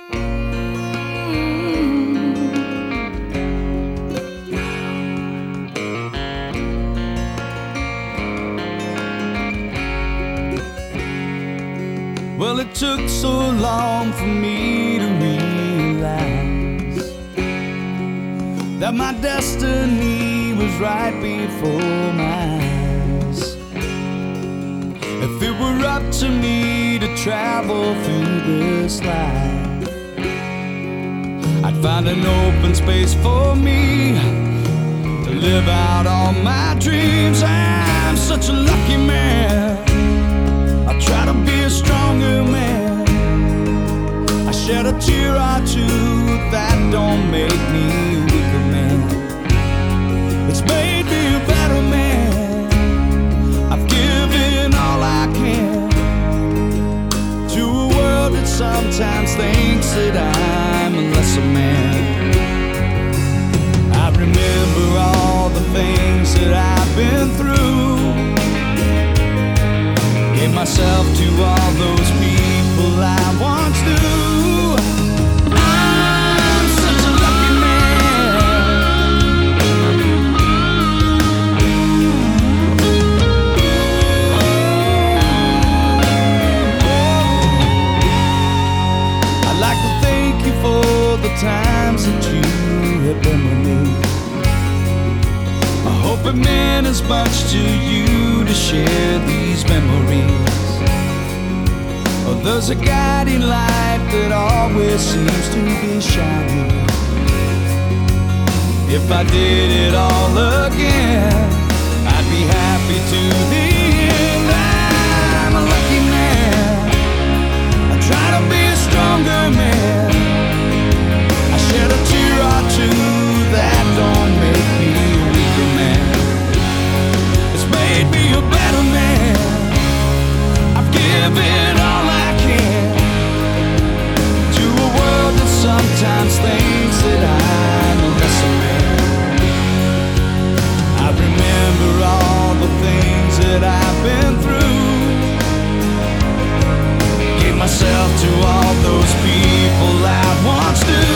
Well, it took so long for me to realize that my destiny was right before my eyes. If it were up to me to travel through this life, I'd find an open space for me to live out all my dreams. I'm such a lucky man. I try to be a stronger man. I shed a tear or two, that don't make me a weaker man. It's made me a better man. I've given all I can to a world that sometimes thinks that I'm a lesser man. I remember all the things that I've been through, gave myself to all those people I once knew. I'm such a lucky man. I'd like to thank you for the times that you have been with me. I hope it meant as much to you to share these memories. Oh, there's a guiding light that always seems to be shining. If I did it all again, I'd be happy to the end. I'm a lucky man. I try to be a stronger man. I shed a tear or two, that don't make me a weaker man. It's made me a better man. I've given all I can to a world that sometimes thinks that I'm a lesser man. I remember all the things that I've been through, gave myself to all those people I once knew.